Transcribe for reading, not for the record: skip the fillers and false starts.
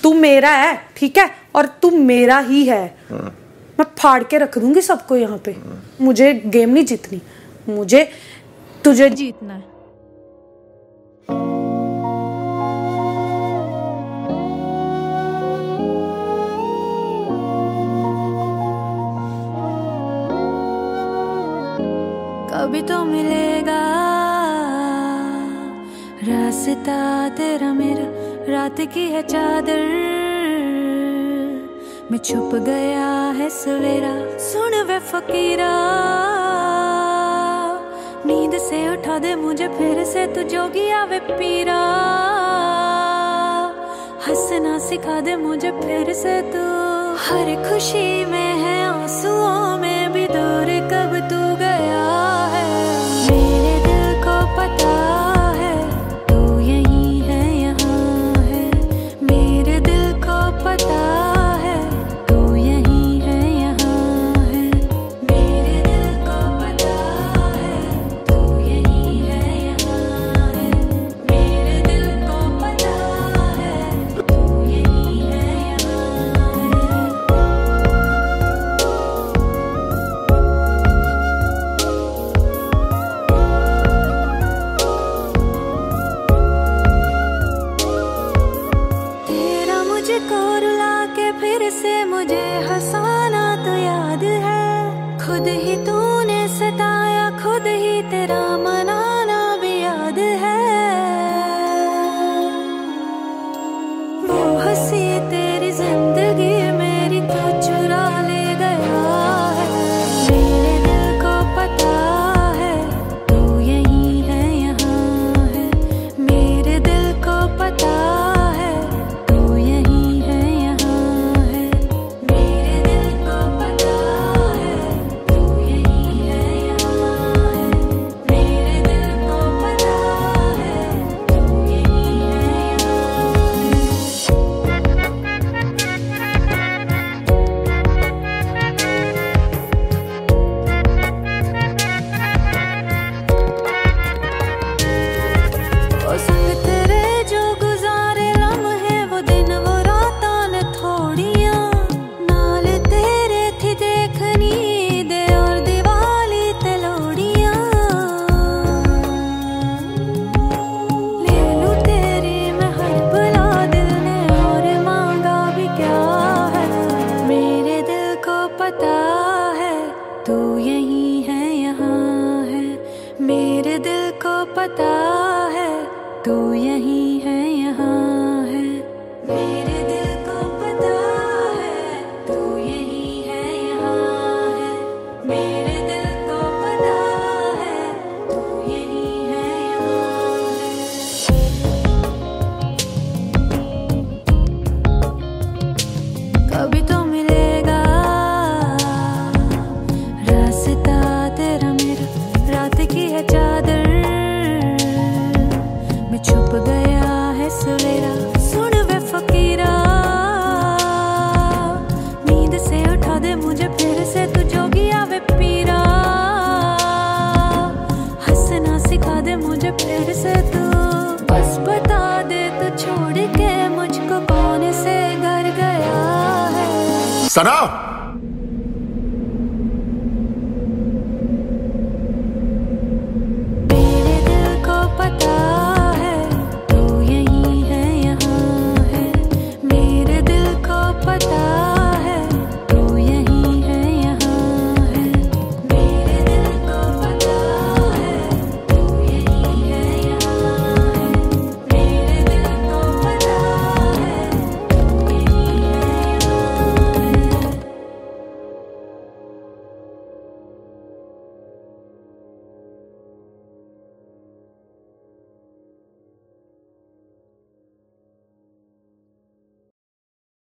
तू मेरा है, ठीक है, और तू मेरा ही है। मैं फाड़ के रख दूंगी सबको यहाँ पे। मुझे गेम नहीं जीतनी, मुझे तुझे जीतना है। कभी तो मिलेगा रास्ता तेरा मेरा, रात की है चादर में छुप गया है सवेरा। सुन वे फकीरा, नींद से उठा दे मुझे फिर से, तू जोगी आवे पीरा। हंसना सिखा दे मुझे फिर से तू, हर खुशी में है आंसुओं में भी दूर कब तू गया है। मेरे दिल को पता है तू यहीं है, यहाँ है। मेरे दिल को पता है तू यहीं है, यहाँ है। मेरे दिल को पता है तू यहीं है, यहाँ है। मेरे दिल को पता है तू यहीं है, यहाँ है। मुझको रुला के फिर से मुझे हंसाना तो याद है। खुद ही तूने सताया, खुद ही तेरा मनाना भी याद है। वो हंसी तेरी जिंदगी मेरी तो चुरा ले गया है। मेरे दिल को पता है तू यहीं है, यहाँ है। मेरे दिल को पता तू यहीं है, यहाँ है। मेरे दिल को पता है तू यहीं है, यहाँ है। मेरे दिल को पता है तू यहीं है, यहाँ है। मेरे दिल को पता है तू यहीं है, यहाँ है। कभी तो मिलेगा रास्ता तेरा मेरा, रात की है चादर में छुप गया है सवेरा। सुन वे फकीरा, नींद से उठा दे मुझे फिर से, तू जोगी आवे पीरा। हंसना सिखा दे मुझे फिर से तू, बस बता दे तू छोड़ के मुझको कौन से घर गया है। सना